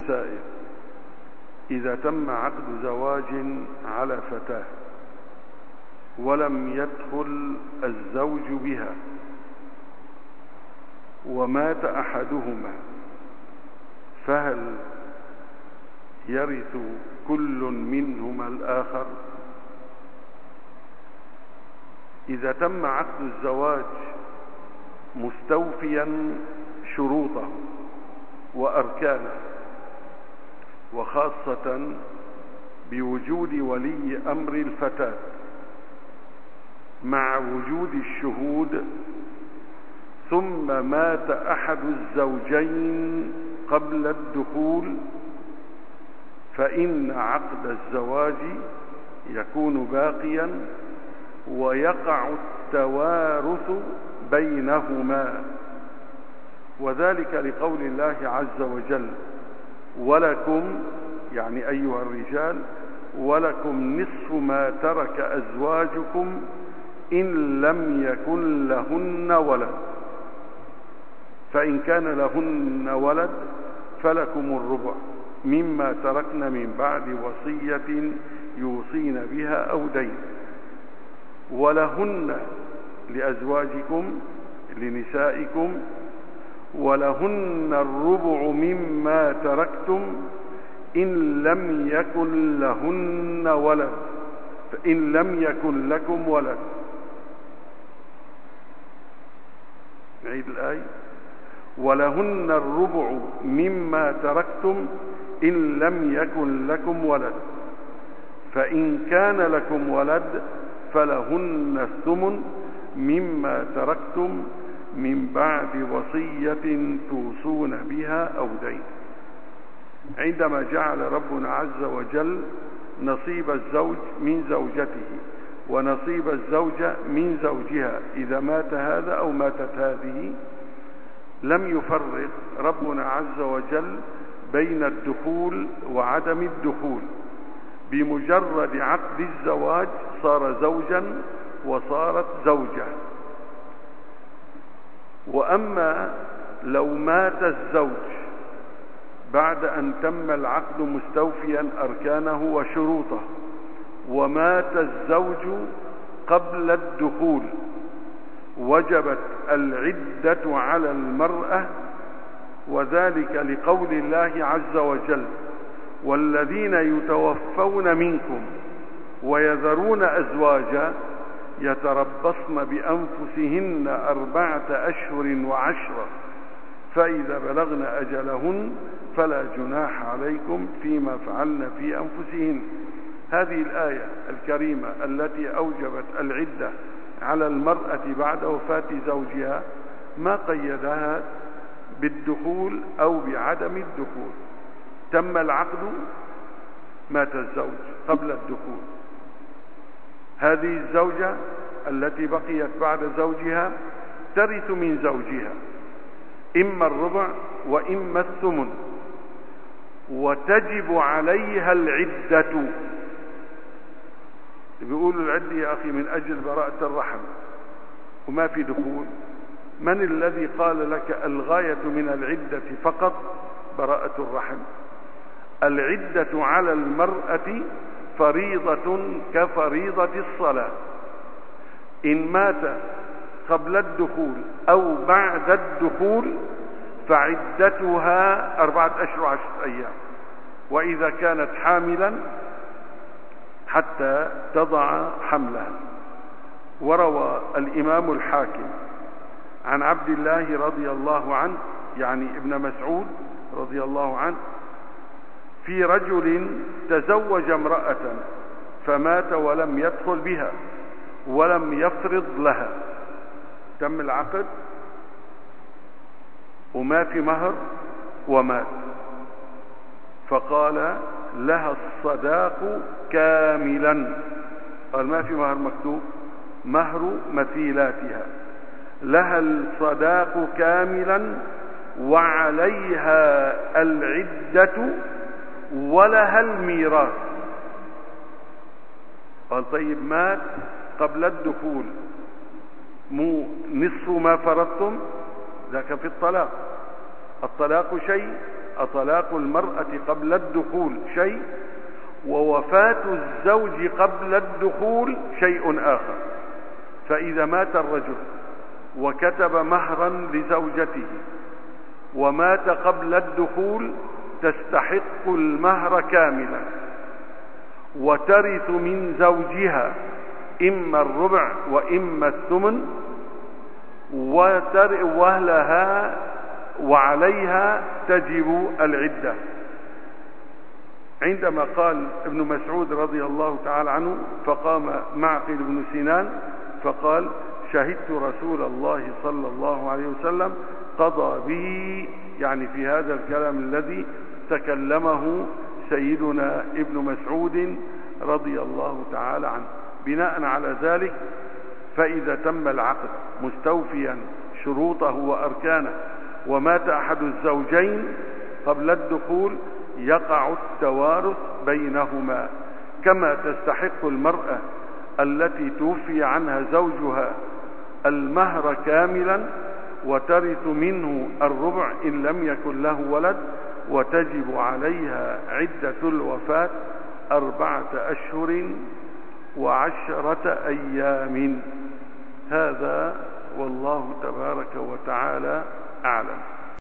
سائل: إذا تم عقد زواج على فتاة ولم يدخل الزوج بها ومات أحدهما، فهل يرث كل منهما الآخر؟ إذا تم عقد الزواج مستوفيا شروطه وأركانه، وخاصة بوجود ولي أمر الفتاة مع وجود الشهود، ثم مات أحد الزوجين قبل الدخول، فإن عقد الزواج يكون باقيا ويقع التوارث بينهما، وذلك لقول الله عز وجل: ولكم، يعني أيها الرجال، ولكم نصف ما ترك أزواجكم إن لم يكن لهن ولد، فإن كان لهن ولد فلكم الربع مما تركن من بعد وصية يوصين بها أو دين، ولهن لأزواجكم لنسائكم ولهن الربع مما تركتم إن لم يكن لهن ولد، فإن لم يكن لكم ولد. نعيد الآية: ولهن الربع مما تركتم إن لم يكن لكم ولد، فإن كان لكم ولد فلهن الثمن مما تركتم من بعد وصية توصون بها أو دين. عندما جعل ربنا عز وجل نصيب الزوج من زوجته ونصيب الزوجة من زوجها إذا مات هذا أو ماتت هذه، لم يفرق ربنا عز وجل بين الدخول وعدم الدخول. بمجرد عقد الزواج صار زوجا وصارت زوجة. وأما لو مات الزوج بعد أن تم العقد مستوفيا أركانه وشروطه، ومات الزوج قبل الدخول، وجبت العدة على المرأة، وذلك لقول الله عز وجل: والذين يتوفون منكم ويذرون أزواجا يتربصن بأنفسهن 4 أشهر وعشرة، فإذا بلغن أجلهن فلا جناح عليكم فيما فعلن في أنفسهن. هذه الآية الكريمة التي أوجبت العدة على المرأة بعد وفاة زوجها ما قيدها بالدخول أو بعدم الدخول. تم العقد، مات الزوج قبل الدخول، هذه الزوجة التي بقيت بعد زوجها ترث من زوجها إما الربع وإما الثمن، وتجب عليها العدة. بيقولوا العدة يا أخي من أجل براءة الرحم وما في دخول. من الذي قال لك الغاية من العدة فقط براءة الرحم؟ العدة على المرأة فريضة كفريضة الصلاة. إن مات قبل الدخول أو بعد الدخول فعدتها 4 أشهر 10 أيام، وإذا كانت حاملا حتى تضع حملها. وروى الإمام الحاكم عن عبد الله رضي الله عنه، يعني ابن مسعود رضي الله عنه، في رجل تزوج امرأة فمات ولم يدخل بها ولم يفرض لها. تم العقد وما في مهر ومات، فقال لها الصداق كاملا. قال ما في مهر مكتوب، مهر مثيلاتها، لها الصداق كاملا وعليها العدة ولها الميراث. قال طيب مات قبل الدخول، مو نصف ما فرضتم؟ ذاك في الطلاق. الطلاق شيء طلاق المرأة قبل الدخول شيء، ووفاة الزوج قبل الدخول شيء آخر. فإذا مات الرجل وكتب مهرا لزوجته ومات قبل الدخول تستحق المهر كاملا، وترث من زوجها إما الربع وإما الثمن، ولها وعليها تجب العدة. عندما قال ابن مسعود رضي الله تعالى عنه فقام معقل بن سنان فقال: شهدت رسول الله صلى الله عليه وسلم قضى به، يعني في هذا الكلام الذي تكلمه سيدنا ابن مسعود رضي الله تعالى عنه. بناء على ذلك فإذا تم العقد مستوفيا شروطه وأركانه ومات أحد الزوجين قبل الدخول يقع التوارث بينهما، كما تستحق المرأة التي توفي عنها زوجها المهر كاملا وترث منه الربع إن لم يكن له ولد، وتجب عليها عدة الوفاة 4 أشهر و10 أيام. هذا والله تبارك وتعالى أعلم.